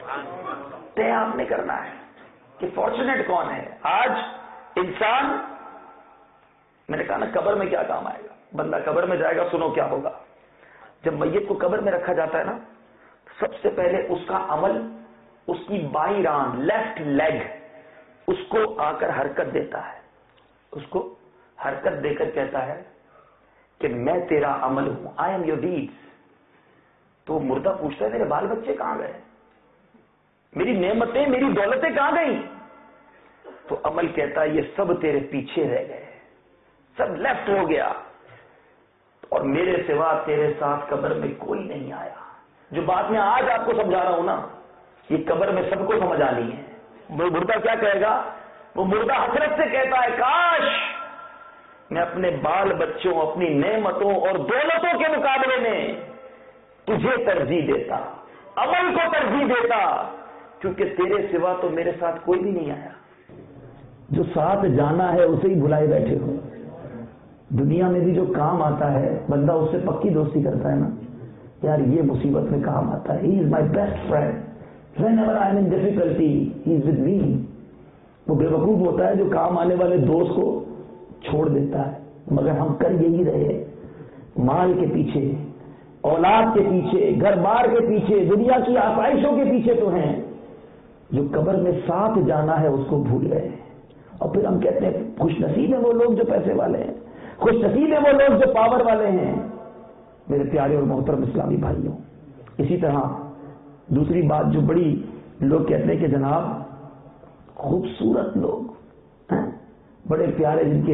طے آپ نے کرنا ہے کہ فارچونیٹ کون ہے. آج انسان، میں نے کہا نا قبر میں کیا کام آئے گا. بندہ قبر میں جائے گا، سنو کیا ہوگا. جب میت کو قبر میں رکھا جاتا ہے نا، سب سے پہلے اس کا عمل، اس کی بائیں ران، لیفٹ لیگ، اس کو آ کر حرکت دیتا ہے، اس کو حرکت دے کر کہتا ہے کہ میں تیرا عمل ہوں، آئی ایم یور ڈیڈز. تو مردہ پوچھتا ہے میرے بال بچے کہاں گئے، میری نعمتیں، میری دولتیں کہاں گئیں؟ تو عمل کہتا ہے یہ سب تیرے پیچھے رہ گئے، سب لیفٹ ہو گیا، اور میرے سوا تیرے ساتھ قبر میں کوئی نہیں آیا. جو بات میں آج آپ کو سمجھا رہا ہوں نا، یہ قبر میں سب کو سمجھ آنی ہے. وہ مردہ کیا کہے گا؟ وہ مردہ حسرت سے کہتا ہے کاش میں اپنے بال بچوں، اپنی نعمتوں اور دولتوں کے مقابلے میں تجھے ترجیح دیتا، عمل کو ترجیح دیتا، کیونکہ تیرے سوا تو میرے ساتھ کوئی بھی نہیں آیا. جو ساتھ جانا ہے اسے ہی بلائے بیٹھے ہو. دنیا میں بھی جو کام آتا ہے بندہ اس سے پکی دوستی کرتا ہے نا، یار یہ مصیبت میں کام آتا ہے، he is my best friend, whenever I am in difficulty he is with me. وہ بے وقوف ہوتا ہے جو کام آنے والے دوست کو چھوڑ دیتا ہے. مگر ہم کر یہی رہے، مال کے پیچھے، اولاد کے پیچھے، گھر بار کے پیچھے، دنیا کی آسائشوں کے پیچھے تو ہیں. جو قبر میں ساتھ جانا ہے اس کو بھول گئے. اور پھر ہم کہتے ہیں خوش نصیب ہیں وہ لوگ جو پیسے والے ہیں، خوش نصیب ہیں وہ لوگ جو پاور والے ہیں. میرے پیارے اور محترم اسلامی بھائیوں، اسی طرح دوسری بات جو بڑی لوگ کہتے ہیں کہ جناب خوبصورت لوگ ہیں، بڑے پیارے، جن کے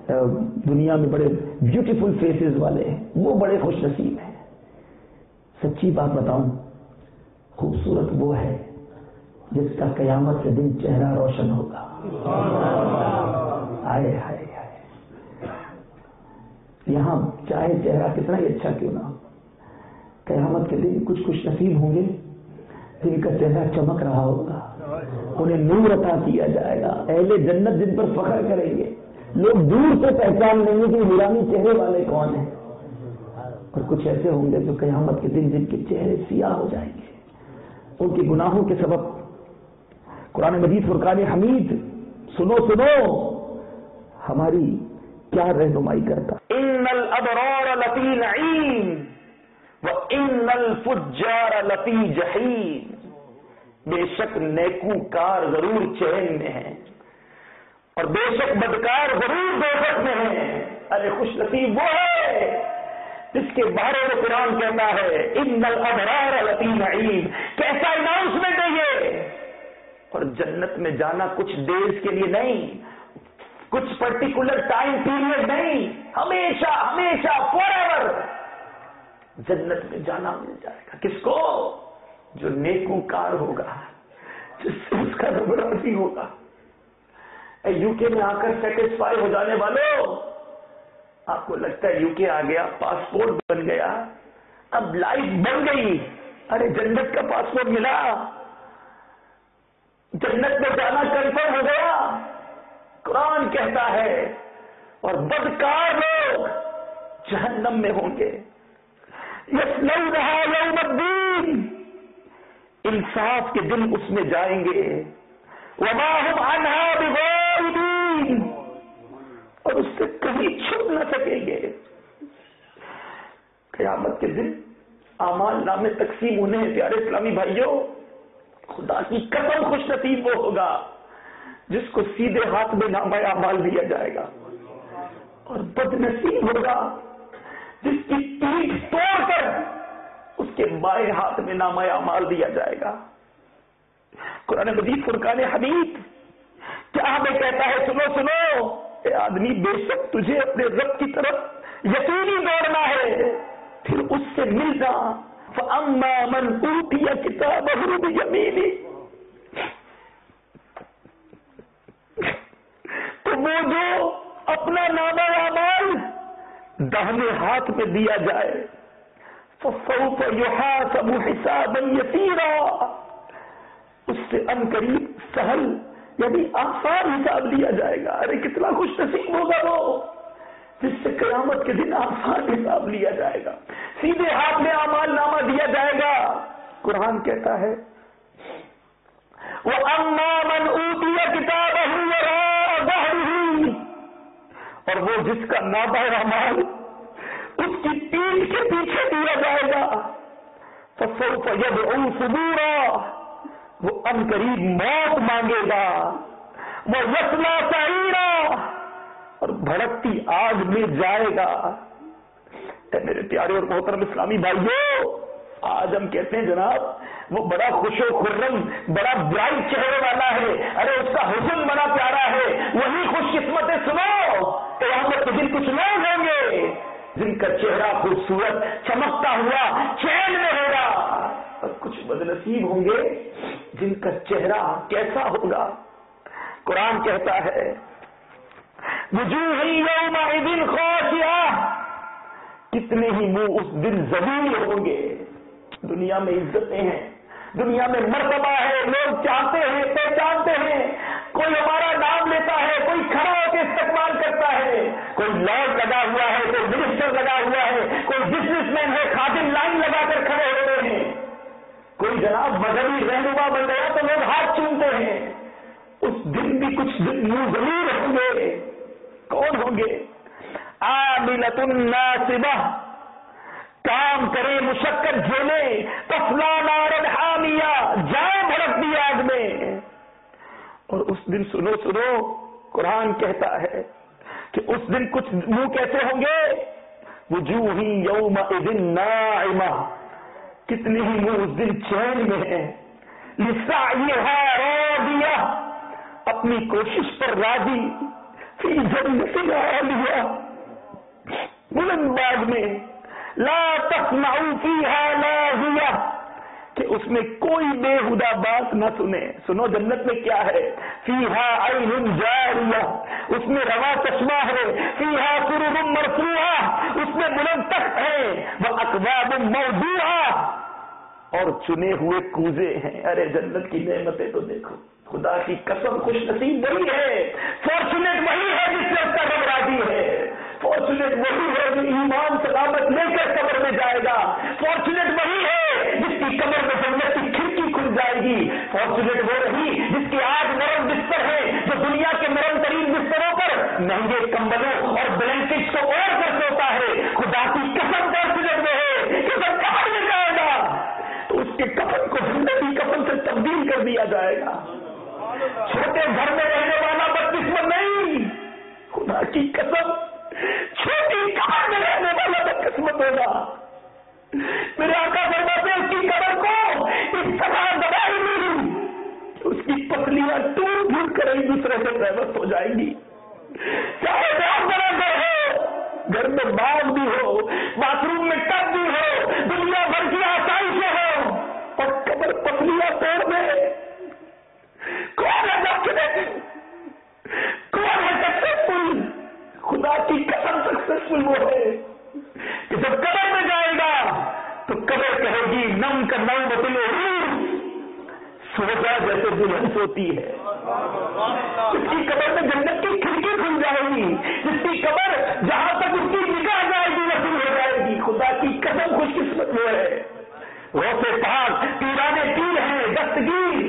دنیا میں بڑے بیوٹیفل فیسز والے ہیں، وہ بڑے خوش نصیب ہیں. سچی بات بتاؤں، خوبصورت وہ ہے جس کا قیامت کے دن چہرہ روشن ہوگا. آئے ہائے ہائے، یہاں چاہے چہرہ کتنا ہی اچھا کیوں نہ ہو، قیامت کے دن کچھ خوش نصیب ہوں گے جن کا چہرہ چمک رہا ہوگا، انہیں نور عطا کیا جائے گا. اہل جنت جن پر فخر کریں گے، لوگ دور سے پہچان لیں گے کہ نورانی چہرے والے کون ہیں. اور کچھ ایسے ہوں گے جو قیامت کے دن جن کے چہرے سیاہ ہو جائیں گے ان کے گناہوں کے سبب. قرآن مجید فرقان حمید سنو سنو ہماری کیا رہنمائی کرتا. ان الابرار لفی نعیم وان الفجار لفی جحیم. بے شک نیکوکار ضرور چین میں ہیں اور بے شک بدکار ضرور دوزخ میں ہیں. ارے خوش نصیب وہ ہے جس کے بارے میں قرآن کہتا ہے ان الابرار لفی نعیم. کیسا اناؤنسمنٹ ہے یہ. اور جنت میں جانا کچھ دیرز کے لیے نہیں، کچھ پرٹیکولر ٹائم پیریڈ نہیں، ہمیشہ ہمیشہ فور ایور جنت میں جانا مل جائے گا. کس کو؟ جو نیکوکار ہوگا، جس سے اس کا رب راضی ہوگا. یو کے میں آ کر سیٹسفائی ہو جانے والوں، آپ کو لگتا ہے یو کے آ گیا، پاسپورٹ بن گیا، اب لائف بن گئی. ارے جنت کا پاسپورٹ ملا، جنت میں جانا کنفرم ہو گیا. قرآن کہتا ہے اور بدکار لوگ جہنم میں ہوں گے. یصلونها یوم الدین، انصاف کے دن اس میں جائیں گے. وما هم عنها بغائبین، اور اس سے کہیں چھپ نہ سکیں گے. قیامت کے دن اعمال نامے تقسیم ہونے ہیں. پیارے اسلامی بھائیوں، خدا کی قسم خوش نصیب وہ ہوگا جس کو سیدھے ہاتھ میں نامہ اعمال دیا جائے گا، اور بد نصیب ہوگا جس کی پیٹھ توڑ کر اس کے بائیں ہاتھ میں نامہ اعمال دیا جائے گا. قرآن مجید فرقان حمید کیا ہمیں کہتا ہے؟ سنو سنو اے آدمی، بے شک تجھے اپنے رب کی طرف یقینی دوڑنا ہے، پھر اس سے ملنا. فَأَمَّا مَنْ أُوتِيَ كِتَابَهُ بِيَمِينِهِ، تو وہ جو اپنا نامہ اعمال داہنے ہاتھ میں دیا جائے، فَسَوْفَ يُحَاسَبُ حِسَابًا يَسِيرًا، اس سے ان قریب سہل یعنی آسان حساب لیا جائے گا. ارے کتنا خوش نصیب ہوگا وہ جس سے قیامت کے دن آسان حساب لیا جائے گا، سیدھے ہاتھ میں اعمال نامہ دیا جائے گا. قرآن کہتا ہے وَأَمَّا مَنْ أُوتِيَ كِتَابَهُ وَرَاءَ ظَهْرِهِ، اور وہ جس کا نامہ اعمال اس کی پیٹھ کے پیچھے دیا جائے گا. فَسَوْفَ يَدْعُو ثُبُورًا، وہ ان قریب موت مانگے گا. وَيَصْلَىٰ سَعِيرًا، اور بھڑکتی آگ میں جائے گا. اے میرے پیارے اور محترم اسلامی بھائیوں، آج ہم کہتے ہیں جناب وہ بڑا خوش و خرم، بڑا برائٹ چہرے والا ہے، ارے اس کا حسن بڑا پیارا ہے. وہی خوش قسمت ہے. سنو قیامت کے دن کچھ لوگ ہوں گے جن کا چہرہ خوبصورت چمکتا ہوا چین میں ہوگا، اور کچھ بدنصیب ہوں گے جن کا چہرہ کیسا ہوگا. قرآن کہتا ہے وجوہ یومئذ خاشعہ، کتنے ہی منہ اس دن ذلیل ہوں گے. دنیا میں عزتیں ہیں، دنیا میں مرتبہ ہے، لوگ چاہتے ہیں، پہچانتے ہیں. کوئی ہمارا نام لیتا ہے، کوئی کھڑا ہو کے استقبال کرتا ہے، کوئی لارڈ لگا ہوا ہے، کوئی منسٹر لگا ہوا ہے، کوئی بزنس مین ہے، خادم لائن لگا کر کھڑے ہوتے ہیں. کوئی جناب مذہبی رہنما بن گیا تو لوگ ہاتھ چومتے ہیں. اس دن بھی کچھ منہ ذلیل ہوں گے. کون ہوں گے؟ عاملۃ ناصبہ، کام کرے مشقت جھیلے، تصلیٰ نارا حامیہ، جائے بھڑک دی آگ میں. اور اس دن سنو سنو قرآن کہتا ہے کہ اس دن کچھ منہ کیسے ہوں گے؟ وجوہ یومئذ ناعمہ، کتنے ہی منہ اس دن چین میں ہیں. لسعیہا راضیہ، اپنی کوشش پر راضی. فی جنت عالیہ، بلند باغ میں، لا تسمع فیہا لاغیہ، کہ اس میں کوئی بےہودہ بات نہ سنے۔ سنو جنت میں کیا ہے؟ فیہا عین جاریہ، اس میں رواں چشمہ ہے، فیہا سرر مرفوعہ، اس میں بلند تخت ہے، واکواب موضوعہ، اور چنے ہوئے کوزے ہیں۔ ارے جنت کی نعمتیں تو دیکھو، خدا کی قسم خوش نصیب وہی ہے، فارچونیٹ وہی ہے جس سے اس کا رب راضی ہے، فارچونیٹ وہی ہے جو ایمان سلامت لے کر قبر میں جائے گا، فارچونیٹ وہی ہے جس کی قبر میں جنت کی کھڑکی کھل جائے گی، فارچونیٹ وہ رہی جس کی آج نرم بستر ہے، جو دنیا کے نرم ترین بستروں پر مہنگے کمبلوں اور بلینکٹس کو اوڑھ کر سوتا ہے۔ خدا کی قسم فارچونیٹ وہ ہے کہ جب قبر میں جائے گا تو اس کے کفن کو زندگی کفن سے تبدیل کر دیا جائے گا۔ چھوٹے گھر میں رہنے والا بدقسمت نہیں، خدا کی قسم چھوٹی قبر میں رہنے والا بدقسمت ہوگا۔ میرے آقا فرماتے ہیں اس کی قبر کو اس طرح دبائی نہیں کہ اس کی پتلیاں ٹوٹ پھوٹ کر ایک دوسرے سے پیوست ہو جائیں گی۔ چاہے بہت بڑا گھر ہو، گھر میں باغ بھی ہو، باتھ روم میں ٹب بھی ہو، دنیا بھر کی آسائشیں ہو، اور قبر پتلیاں توڑ دے، کون ہے فارچونیٹ؟ کون ہے سکسیسفل؟ خدا کی قسم سکسیسفل وہ ہے کہ جب قبر میں جائے گا تو قبر کہے گی نم کا نم بتلے سوچا جیسے دلہن سوتی ہے۔ اس کی قبر میں جنت کی کھڑکی کھل جائے گی، جس کی قبر جہاں تک اس کی نگاہ جائے گی وصول ہو جائے گی۔ خدا کی قسم خوش قسمت وہ ہے، غوث پاک پیرانے پیر ہیں، دستگیر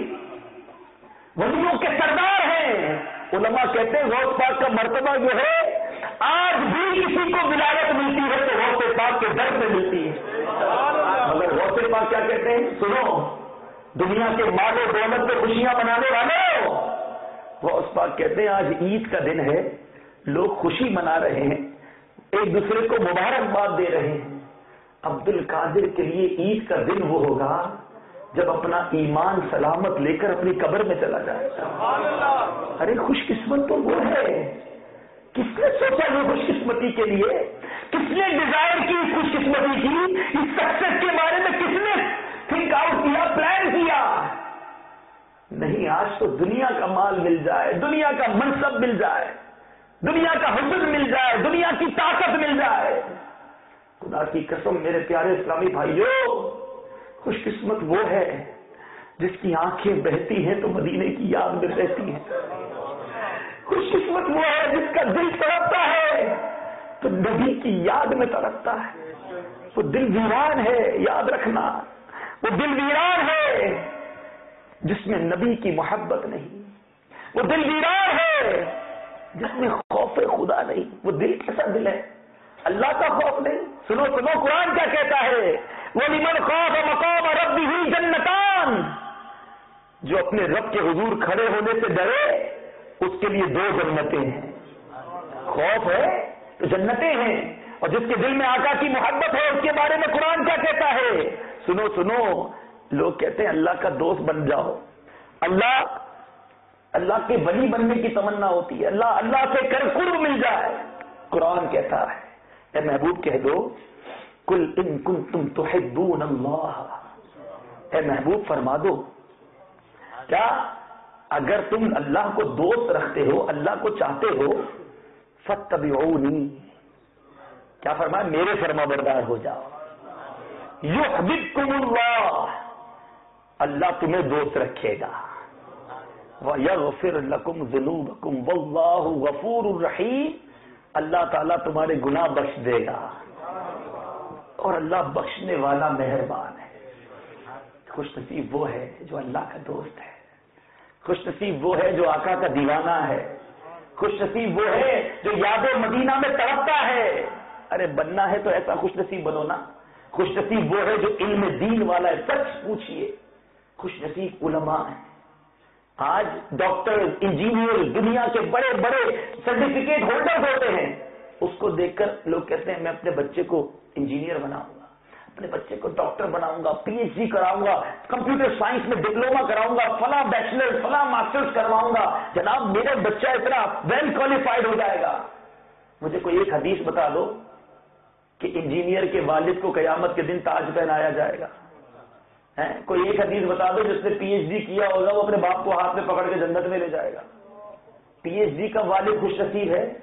ولیوں کے سردار ہیں۔ علماء کہتے ہیں غوث پاک کا مرتبہ جو ہے آج بھی کسی کو ولایت ملتی ہے تو غوث پاک کے در سے ملتی ہے۔ مگر غوث پاک کیا کہتے ہیں؟ سنو، دنیا کے مال و دولت میں خوشیاں منانے والوں، غوث پاک کہتے ہیں آج عید کا دن ہے، لوگ خوشی منا رہے ہیں، ایک دوسرے کو مبارکباد دے رہے ہیں۔ عبد القادر کے لیے عید کا دن وہ ہوگا جب اپنا ایمان سلامت لے کر اپنی قبر میں چلا جائے گا۔ ارے خوش قسمت تو وہ ہے، کس نے سوچا یہ خوش قسمتی کے لیے؟ کس نے ڈیزائر کی خوش قسمتی کی؟ اس سکسیس کے بارے میں کس نے تھنک آؤٹ کیا، پلان کیا؟ نہیں، آج تو دنیا کا مال مل جائے، دنیا کا منصب مل جائے، دنیا کا حسن مل جائے، دنیا کی طاقت مل جائے۔ خدا کی قسم میرے پیارے اسلامی بھائیوں، خوش قسمت وہ ہے جس کی آنکھیں بہتی ہیں تو مدینے کی یاد میں رہتی ہیں۔ خوش قسمت وہ ہے جس کا دل تڑپتا ہے تو نبی کی یاد میں تڑپتا ہے۔ وہ دل ویران ہے، یاد رکھنا، وہ دل ویران ہے جس میں نبی کی محبت نہیں، وہ دل ویران ہے جس میں خوف خدا نہیں۔ وہ دل کیسا دل ہے؟ اللہ کا خوف نہیں۔ سنو سنو قرآن کیا کہتا ہے، وَلِمَنْ خَافَ مَقَامَ رَبِّهِ جَنَّتَانِ، جو اپنے رب کے حضور کھڑے ہونے سے ڈرے اس کے لیے دو جنتیں ہیں۔ خوف ہے تو جنتیں ہیں، اور جس کے دل میں آقا کی محبت ہے اس کے بارے میں قرآن کیا کہتا ہے؟ سنو سنو، لوگ کہتے ہیں اللہ کا دوست بن جاؤ، اللہ اللہ کے ولی بننے کی تمنا ہوتی ہے، اللہ اللہ سے کر قرب مل جائے۔ قرآن کہتا ہے اے محبوب کہہ دو کل ان کنتم تحبون اللہ، اے محبوب فرما دو کیا اگر تم اللہ کو دوست رکھتے ہو، اللہ کو چاہتے ہو، فاتبعونی، کیا فرمایا؟ میرے فرما بردار ہو جاؤ، یحببکم اللہ، اللہ تمہیں دوست رکھے گا، وَيَغْفِرْ لَكُمْ ذُنُوبَكُمْ وَاللَّهُ غَفُورٌ رَحِيمٌ، اللہ تعالیٰ تمہارے گناہ بخش دے گا اور اللہ بخشنے والا مہربان ہے۔ خوش نصیب وہ ہے جو اللہ کا دوست ہے، خوش نصیب وہ ہے جو آقا کا دیوانہ ہے، خوش نصیب وہ ہے جو یاد مدینہ میں تڑپتا ہے۔ ارے بننا ہے تو ایسا خوش نصیب بنو نا۔ خوش نصیب وہ ہے جو علم دین والا ہے، سچ پوچھئے۔ خوش نصیب علماء ہیں، آج ڈاکٹر انجینئر دنیا کے بڑے بڑے سرٹیفکیٹ ہولڈر ہوتے ہیں، اس کو دیکھ کر لوگ کہتے ہیں میں اپنے بچے کو انجینئر بناؤں گا، اپنے بچے کو ڈاکٹر بناؤں گا, پی ایچ ڈی کراؤں گا, کمپیوٹر سائنس میں ڈپلوما کراؤں گا, فلاں بیچلر فلاں ماسٹرز کرواؤں گا. جناب میرا بچہ اتنا ویل کوالیفائڈ ہو جائے گا. مجھے کوئی ایک حدیث بتا دو کہ انجینئر کے والد کو قیامت کے دن تاج پہنایا جائے گا. کوئی ایک حدیث بتا دو جس نے پی ایچ ڈی کیا ہوگا وہ اپنے باپ کو ہاتھ میں پکڑ کے جنت میں لے جائے گا. پی ایچ ڈی کا والد خوش نصیب ہے,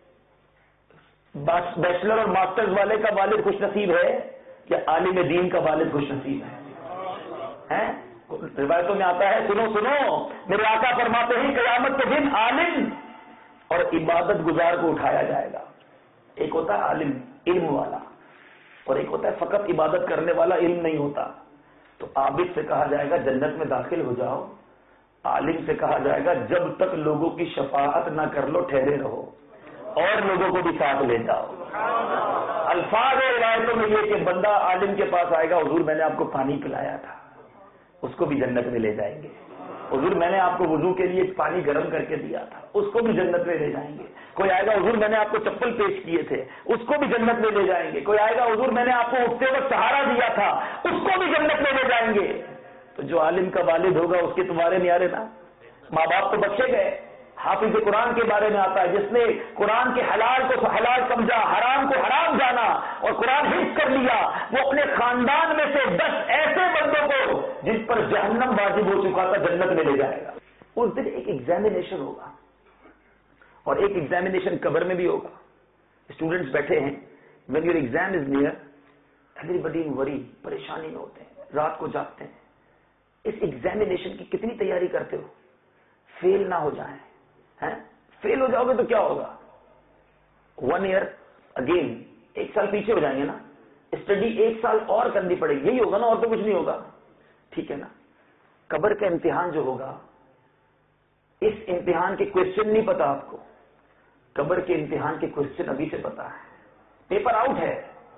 بیچلر اور ماسٹرز والے کا والد خوش نصیب ہے, یا عالم دین کا والد خوش نصیب ہے؟ روایتوں میں آتا ہے, سنو سنو میرے آقا فرماتے ہیں قیامت کے دن عالم اور عبادت گزار کو اٹھایا جائے گا. ایک ہوتا ہے عالم علم والا, اور ایک ہوتا ہے فقط عبادت کرنے والا, علم نہیں ہوتا. تو عابد سے کہا جائے گا جنت میں داخل ہو جاؤ, عالم سے کہا جائے گا جب تک لوگوں کی شفاعت نہ کر لو ٹھہرے رہو اور لوگوں کو بھی ساتھ لے جاؤ. الفاظ روایتوں میں یہ کہ بندہ عالم کے پاس آئے گا, حضور میں نے آپ کو پانی پلایا تھا, اس کو بھی جنت میں لے جائیں گے. حضور میں نے آپ کو وضو کے لیے پانی گرم کر کے دیا تھا, اس کو بھی جنت میں لے جائیں گے. کوئی آئے گا حضور میں نے آپ کو چپل پیش کیے تھے, اس کو بھی جنت میں لے جائیں گے. کوئی آئے گا حضور میں نے آپ کو اٹھتے وقت سہارا دیا تھا, اس کو بھی جنت میں لے جائیں گے. تو جو عالم کا والد ہوگا اس کے تمہارے نیارے نا. ماں باپ تو بچے گئے. حافظ قرآن کے بارے میں آتا ہے جس نے قرآن کے حلال کو حلال سمجھا, حرام کو حرام جانا اور قرآن حفظ کر لیا, وہ اپنے خاندان میں سے دس ایسے بندوں کو جن پر جہنم واجب ہو چکا تھا جنت میں لے جائے گا. اس دن ایک ایگزامینیشن ہوگا, اور ایک ایگزامینیشن قبر میں بھی ہوگا. اسٹوڈنٹس بیٹھے ہیں, when your exam is near everybody in worry, پریشانی میں ہوتے ہیں, رات کو جاگتے ہیں. اس ایگزامینیشن کی کتنی تیاری کرتے ہو, فیل نہ ہو جائیں. فیل ہو جاؤ گے تو کیا ہوگا, ون ایئر اگین, ایک سال پیچھے ہو جائیں گے نا. اسٹڈی ایک سال اور کرنی پڑے گی, یہی ہوگا نا, اور تو کچھ نہیں ہوگا. ٹھیک ہے نا. قبر کا امتحان جو ہوگا, اس امتحان کے کوشچن نہیں پتا آپ کو, قبر کے امتحان کے کوشچن ابھی سے پتا ہے. پیپر آؤٹ ہے.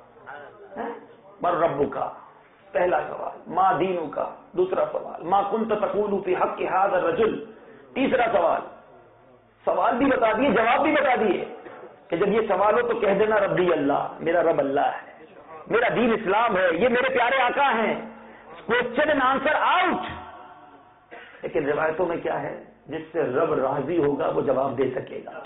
مر ربک کا پہلا سوال, ما دینک کا دوسرا سوال, ما کنت تقول فی حق ھذا الرجل تیسرا سوال. سوال بھی بتا دیے, جواب بھی بتا دیے کہ جب یہ سوال ہو تو کہہ دینا ربی اللہ, میرا رب اللہ ہے, میرا دین اسلام ہے, یہ میرے پیارے آقا ہیں. Question and answer out. لیکن روایتوں میں کیا ہے, جس سے رب راضی ہوگا وہ جواب دے سکے گا,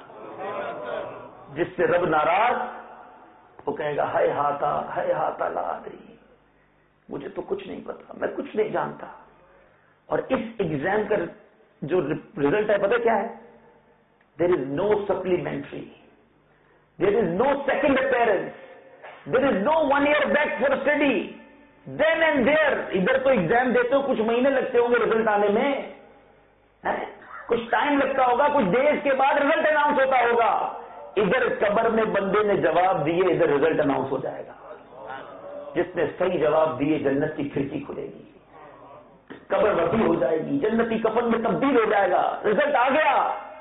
جس سے رب ناراض وہ کہے گا ہائے ہاتا ہائے ہاتا لا ادری, مجھے تو کچھ نہیں پتا, میں کچھ نہیں جانتا. اور اس ایگزام کا جو رزلٹ ہے پتہ کیا ہے, there is no supplementary, there is no second appearance, there is no one year back for study, then and there. ادھر تو ایگزام دیتے ہو, کچھ مہینے لگتے ہوں گے رزلٹ آنے میں, کچھ ٹائم لگتا ہوگا, کچھ ڈیز کے بعد رزلٹ اناؤنس ہوتا ہوگا. ادھر قبر میں بندے نے جواب دیے, ادھر رزلٹ اناؤنس ہو جائے گا. جس نے صحیح جواب دیے جنت کی کھڑکی کھلے گی, قبر وسیع ہو جائے گی, جنتی کفن میں تبدیل ہو جائے گا, رزلٹ آ گیا.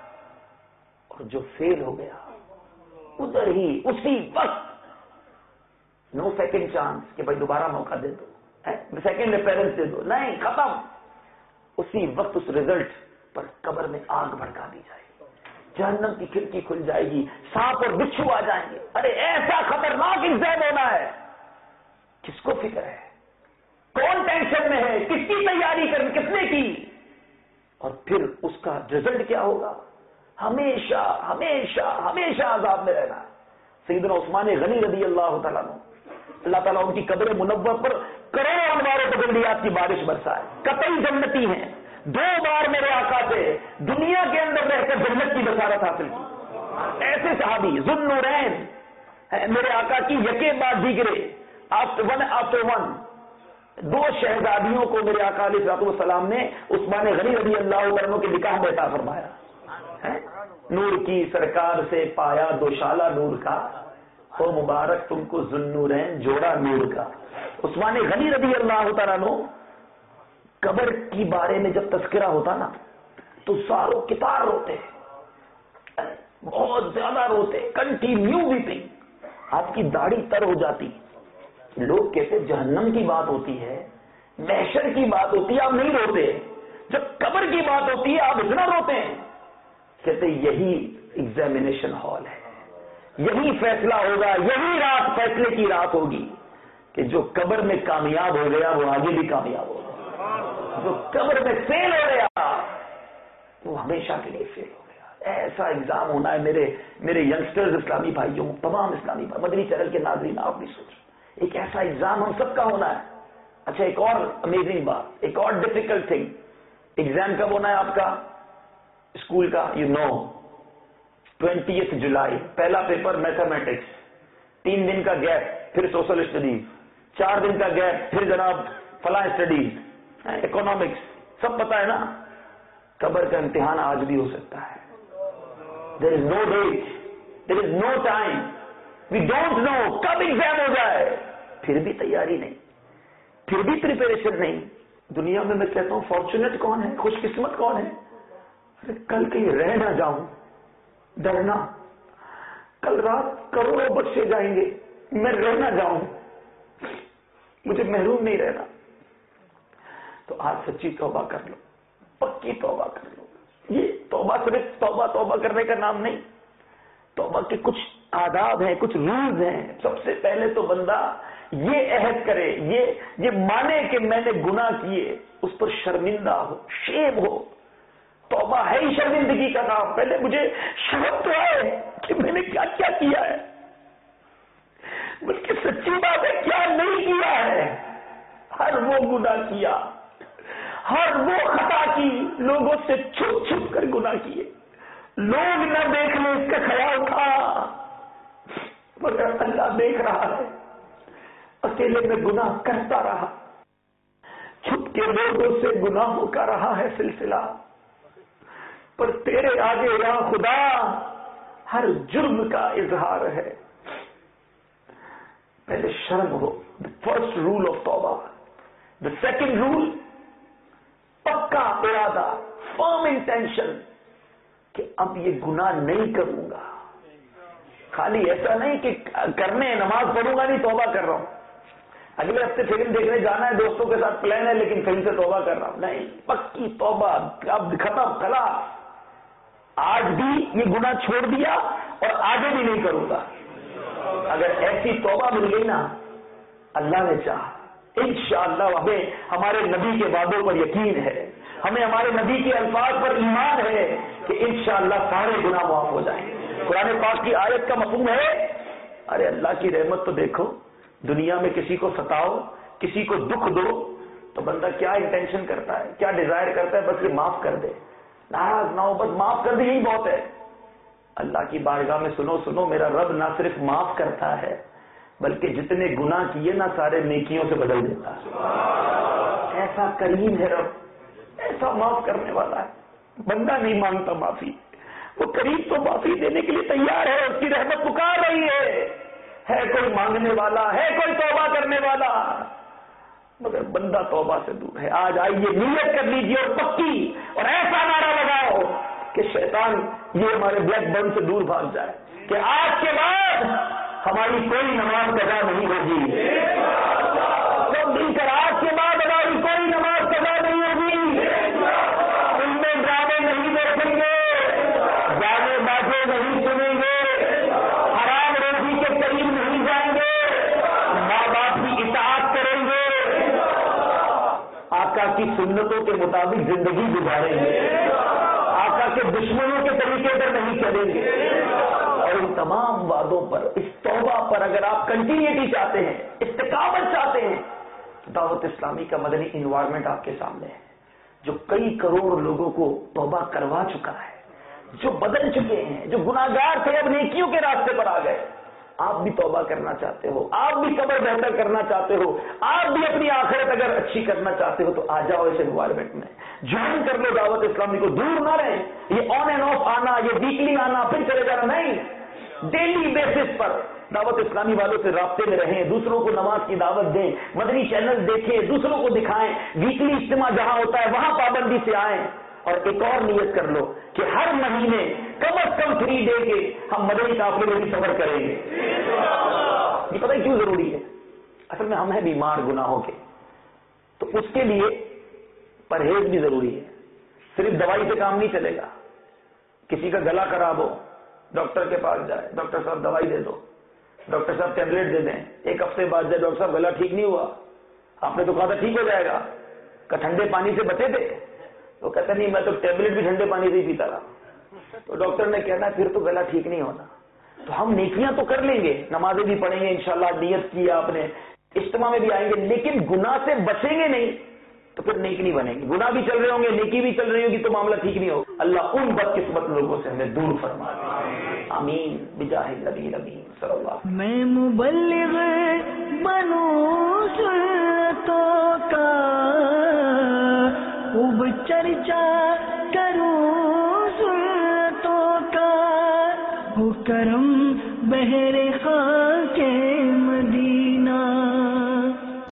اور جو فیل ہو گیا ادھر ہی اسی وقت, نو سیکنڈ چانس کہ بھائی دوبارہ موقع دے دو, سیکنڈ اپیئرنس دے دو, نہیں, ختم. اسی وقت اس رزلٹ پر قبر میں آگ بھڑکا دی جائے گی, جہنم کی کھڑکی کھل جائے گی, سانپ اور بچھو آ جائیں گے. ارے ایسا خطرناک ایگزام ہونا ہے, کس کو فکر ہے, کون ٹینشن میں ہے, کس کی تیاری کر, کس نے کی. اور پھر اس کا رزلٹ کیا ہوگا, ہمیشہ ہمیشہ ہمیشہ عذاب میں رہنا. سیدنا عثمان غنی رضی اللہ تعالیٰ عنہ, اللہ تعالیٰ ان کی قبر منور پر کروڑوں انوار تجلیات کی بارش برسائے, قطعی جنتی ہیں. دو بار میرے آقا سے دنیا کے اندر رہ کر جنت کی بشارت حاصل کی. ایسے صحابی ذو النورین, میرے آقا کی یکے بعد دیگرے, آفٹر ون آفٹر ون, دو شہزادیوں کو میرے آقا علیہ الصلوۃ والسلام نے عثمان غنی رضی اللہ عنہ کے نکاح میں عطا فرمایا. نور کی سرکار سے پایا دوشالہ نور کا, ہو مبارک تم کو ذو النورین جوڑا نور کا. عثمان غنی رضی اللہ تعالیٰ عنہ, قبر کی بارے میں جب تذکرہ ہوتا نا تو ساروں کتار روتے, بہت زیادہ روتے, کنٹینیو ویپنگ. آپ کی داڑھی تر ہو جاتی. لوگ کہتے جہنم کی بات ہوتی ہے, محشر کی بات ہوتی ہے, آپ نہیں روتے. جب قبر کی بات ہوتی ہے آپ اتنا روتے ہیں. کہتے یہی ایگزامینیشن ہال ہے, یہی فیصلہ ہوگا, یہی رات فیصلے کی رات ہوگی کہ جو قبر میں کامیاب ہو گیا وہ آگے بھی کامیاب ہو گیا، جو قبر میں فیل ہو گیا وہ ہمیشہ کے لیے فیل ہو گیا۔ ایسا ایگزام ہونا ہے میرے میرے ینگسٹرز اسلامی بھائیوں، تمام اسلامی بھائی، مدنی چینل کے ناظرین، آپ بھی سوچو ایک ایسا ایگزام ہم سب کا ہونا ہے۔ اچھا ایک اور امیزنگ بات، ایک اور ڈیفیکلٹ تھنگ، ایگزام کب ہونا ہے آپ کا اسکول کا؟ یو نو ٹوینٹیتھ جولائی پہلا پیپر میتھمیٹکس، تین دن کا گیپ پھر سوشل اسٹڈیز، چار دن کا گیپ پھر جناب فلاں اسٹڈیز، اکنامکس، سب پتا ہے نا۔ قبر کا امتحان آج بھی ہو سکتا ہے۔ There is no date, there is no time, we don't know کب ایگزام ہو جائے، پھر بھی تیاری نہیں، پھر بھی پریپریشن نہیں۔ دنیا میں میں کہتا ہوں فارچونیٹ کون ہے، خوش قسمت کون ہے؟ ارے کل کہیں رہ نہ جاؤں، ڈرنا، کل رات کروڑوں بچے جائیں گے، میں رہ نہ جاؤں، مجھے محروم نہیں رہنا۔ تو آج سچی توبہ کر لو، پکی توبہ کر لو۔ یہ توبہ صرف توبہ توبہ کرنے کا نام نہیں، توبہ کے کچھ آداب ہیں، کچھ رولز ہیں۔ سب سے پہلے تو بندہ یہ عہد کرے، یہ یہ مانے کہ میں نے گناہ کیے، اس پر شرمندہ ہو، شیم ہو۔ توبہ ہے ہی شرمندگی کا نام۔ پہلے مجھے شرم تو ہے کہ میں نے کیا کیا کیا ہے، بلکہ سچی بات ہے کیا نہیں کیا ہے۔ ہر وہ گناہ کیا، ہر وہ خطا کی، لوگوں سے چھپ چھپ کر گناہ کیے، لوگ نہ دیکھ لیں اس کا خیال تھا، مگر اللہ دیکھ رہا ہے۔ اکیلے میں گناہ کرتا رہا، چھپ کے لوگوں سے گناہوں کا رہا ہے سلسلہ، پر تیرے آگے یا خدا ہر جرم کا اظہار ہے۔ پہلے شرم ہو، فرسٹ رول آف توبہ۔ دا سیکنڈ رول، پکا ارادہ، فرم انٹینشن کہ اب یہ گناہ نہیں کروں گا۔ خالی ایسا نہیں کہ کرنے نماز پڑھوں گا نہیں توبہ کر رہا ہوں، اگلے ہفتے فلم دیکھنے جانا ہے دوستوں کے ساتھ پلان ہے لیکن کہیں سے توبہ کر رہا ہوں، نہیں، پکی توبہ، اب ختم، خلاص، آج بھی یہ گناہ چھوڑ دیا اور آگے بھی نہیں کروں گا۔ اگر ایسی توبہ مل گئی نا، اللہ نے چاہا انشاءاللہ، ہمیں ہمارے نبی کے وعدوں پر یقین ہے، ہمیں ہمارے نبی کے الفاظ پر ایمان ہے کہ انشاءاللہ سارے گناہ معاف ہو جائیں۔ قرآن پاک کی آیت کا مفہوم ہے، ارے اللہ کی رحمت تو دیکھو، دنیا میں کسی کو ستاؤ، کسی کو دکھ دو تو بندہ کیا انٹینشن کرتا ہے، کیا ڈیزائر کرتا ہے؟ بس یہ معاف کر دے، ناراض نہ ہو، بس معاف کر دے، یہی بہت ہے۔ اللہ کی بارگاہ میں سنو سنو، میرا رب نہ صرف معاف کرتا ہے بلکہ جتنے گناہ کیے نا سارے نیکیوں سے بدل دیتا ہے۔ ایسا کریم ہے رب، ایسا معاف کرنے والا ہے، بندہ نہیں مانگتا معافی، وہ کریم تو معافی دینے کے لیے تیار ہے، اس کی رحمت پکار رہی ہے، ہے کوئی مانگنے والا، ہے کوئی توبہ کرنے والا، مگر بندہ توبہ سے دور ہے۔ آج آئیے نیت کر لیجیے اور پکی اور ایسا نعرہ لگاؤ کہ شیطان یہ ہمارے بلیک بن سے دور بھاگ جائے کہ آج کے بعد ہماری کوئی نماز قضا نہیں ہوگی، سب مل کر آج کے بعد ہماری کوئی نماز قضا نہیں ہوگی، ان میں ڈرامے نہیں دیکھیں گے، گانے باتیں نہیں سنیں گے، حرام روزی کے قریب نہیں جائیں گے، ماں باپ کی اطاعت کریں گے، آقا کی سنتوں کے مطابق زندگی گزاریں گے، آقا کے دشمنوں کے طریقے پر نہیں چلیں گے۔ اور ان تمام وعدوں پر، اس توبہ پر اگر آپ کنٹینیوٹی چاہتے ہیں، استقامت چاہتے ہیں، تو دعوت اسلامی کا مدنی انوائرمنٹ آپ کے سامنے ہے، جو کئی کروڑ لوگوں کو توبہ کروا چکا ہے، جو بدل چکے ہیں، جو گناہگار تھے اب نیکیوں کے راستے پر آ گئے۔ آپ بھی توبہ کرنا چاہتے ہو، آپ بھی قبر بہتر کرنا چاہتے ہو، آپ بھی اپنی آخرت اگر اچھی کرنا چاہتے ہو تو آ جاؤ اس انوائرمنٹ میں، جوائن کر لو دعوت اسلامی کو، دور نہ رہیں۔ یہ آن اینڈ آف آنا، یہ ویکلی آنا پھر چلے جانا نہیں، ڈیلی بیسس پر دعوت اسلامی والوں سے رابطے میں رہیں، دوسروں کو نماز کی دعوت دیں، مدنی چینل دیکھیں، دوسروں کو دکھائیں، ویکلی اجتماع جہاں ہوتا ہے وہاں پابندی سے آئیں، اور ایک اور نیت کر لو کہ ہر مہینے کم از کم تھری ڈے کے ہم مدنی قافلے میں بھی سفر کریں گے۔ یہ پتہ ہے کیوں ضروری ہے؟ اصل میں ہم ہیں بیمار گناہوں کے، تو اس کے لیے پرہیز بھی ضروری ہے، صرف دوائی سے کام نہیں چلے گا۔ کسی کا گلا خراب ہو، ڈاکٹر کے پاس جائے، ڈاکٹر صاحب دوائی دے دو، ڈاکٹر صاحب ٹیبلٹ دے دیں. ایک ہفتے بعد جب ڈاکٹر صاحب گلا ٹھیک نہیں ہوا, آپ نے تو کہا تھا ٹھیک ہو جائے گا, کہ ٹھنڈے پانی سے بچے تھے, تو کہتا نہیں میں تو ٹیبلٹ بھی ٹھنڈے پانی سے ہی پیتا رہا. تو ڈاکٹر نے کہنا پھر تو گلا ٹھیک نہیں ہونا. تو ہم نیکیاں تو کر لیں گے, نمازیں بھی پڑھیں گے انشاءاللہ, نیت کیا آپ نے, اجتماع میں بھی آئیں گے, لیکن گناہ سے بچیں گے نہیں تو پھر نیک نہیں بنے گی. گناہ بھی چل رہے ہوں گے, نیکی بھی چل رہی ہوگی, تو معاملہ ٹھیک نہیں ہوگا. اللہ ان بدقسمت لوگوں سے ہمیں دور فرما دے. آمین بجاہ النبی الامین صلی اللہ. میں مبلغ بنوں سنتوں کا, خوب چرچا کروں سنتوں کا, ہو کرم بہر